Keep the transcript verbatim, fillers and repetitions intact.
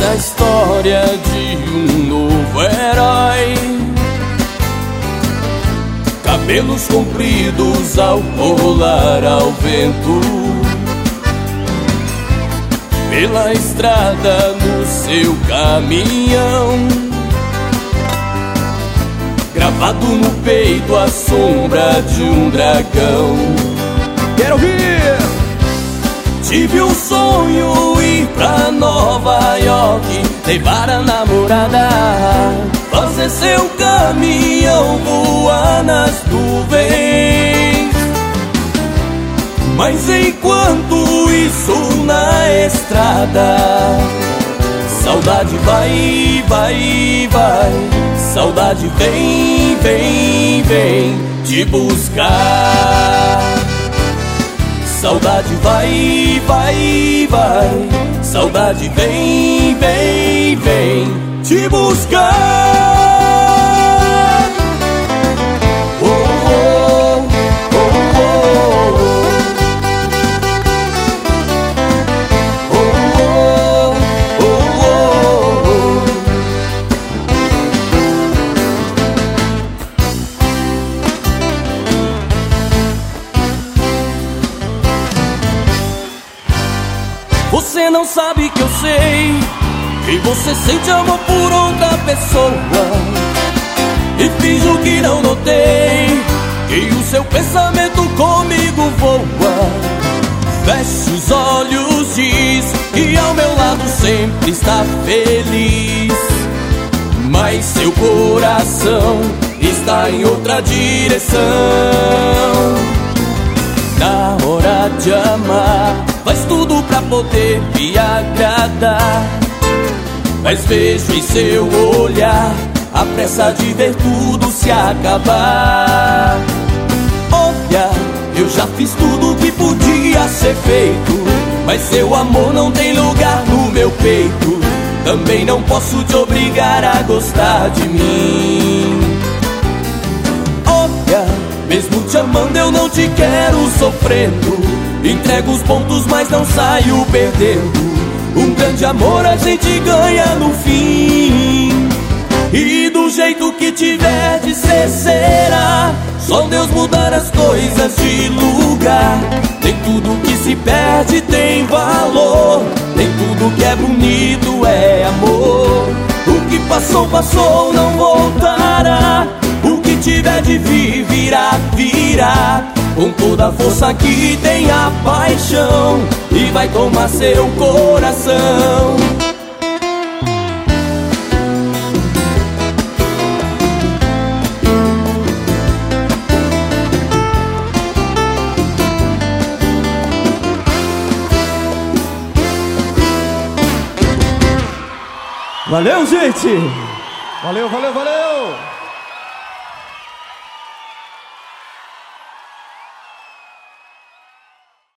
a história de um novo herói. Cabelos compridos ao rolar ao vento, pela estrada no seu caminhão, gravado no peito a sombra de um dragão. Quero ouvir! Tive um sonho, ir pra Nova York, levar a namorada, fazer seu caminhão voar nas nuvens. Mas enquanto isso na estrada, saudade vai, vai, vai. Saudade vem, vem, vem te buscar. Saudade vai, vai, vai. Saudade vem, vem, vem te buscar. Você não sabe que eu sei que você sente amor por outra pessoa, e finjo que não notei que o seu pensamento comigo voa. Feche os olhos, diz que ao meu lado sempre está feliz, mas seu coração está em outra direção. Na hora de amar, faz tudo pra poder me agradar, mas vejo em seu olhar a pressa de ver tudo se acabar. Olha, eu já fiz tudo que podia ser feito, mas seu amor não tem lugar no meu peito. Também não posso te obrigar a gostar de mim. Olha, mesmo te amando eu não te quero sofrendo. Entrego os pontos mas não saio perdendo. Um grande amor a gente ganha no fim, e do jeito que tiver de ser será. Só Deus mudar as coisas de lugar. Nem tudo que se perde tem valor, nem tudo que é bonito é amor. O que passou, passou, não voltará. O que tiver de vir, virá, virá. Com toda a força que tem a paixão, e vai tomar seu coração. Valeu, gente! Valeu, valeu, valeu!